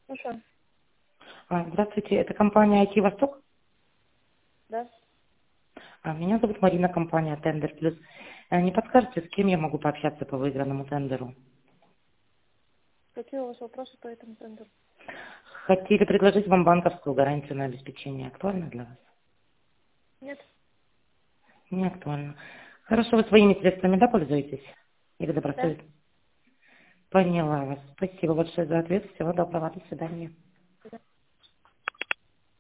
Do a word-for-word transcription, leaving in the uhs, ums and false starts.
Слушаю. А, Здравствуйте, это компания ай ти Восток. Да. А, Меня зовут Марина, компания Тендер Плюс. Э, Не подскажете, с кем я могу пообщаться по выигранному тендеру? Какие у вас вопросы по этому тендеру? Хотели предложить вам банковскую гарантию на обеспечение. Актуально для вас? Нет. Не актуально. Хорошо, вы своими средствами, да, пользуетесь? Или Да. добросовестно? Поняла вас. Спасибо большое за ответ. Всего доброго. До свидания.